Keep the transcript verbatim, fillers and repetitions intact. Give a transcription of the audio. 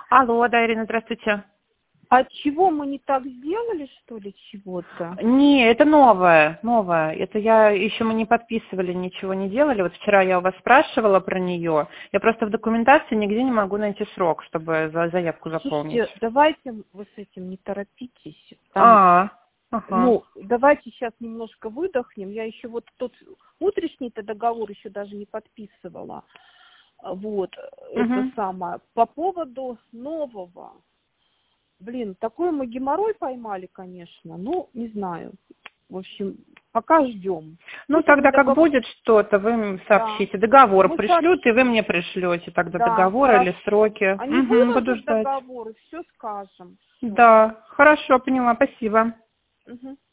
Алло, да, Ирина, здравствуйте. А чего мы не так сделали, что ли, чего-то? Не, это новое, новое. Это я еще мы не подписывали, ничего не делали. Вот вчера я у вас спрашивала про нее. Я просто в документации нигде не могу найти срок, чтобы за заявку заполнить. Слушайте, давайте вы с этим не торопитесь. Там, А, ага. ну, давайте сейчас немножко выдохнем. Я еще вот тот утрешний-то договор еще даже не подписывала. Вот, это Угу. самое. По поводу нового. Блин, такой мы геморрой поймали, конечно. Ну, не знаю. В общем, пока ждем. Ну, Пусть они тогда как договор... будет что-то, вы им Да. сообщите. Договор Мы пришлют, и вы сообщим. мне пришлете тогда Да, договор или хорошо. сроки. Они Угу, буду выложат ждать. договор, и все скажем. Все. Да, хорошо, поняла, спасибо. Угу.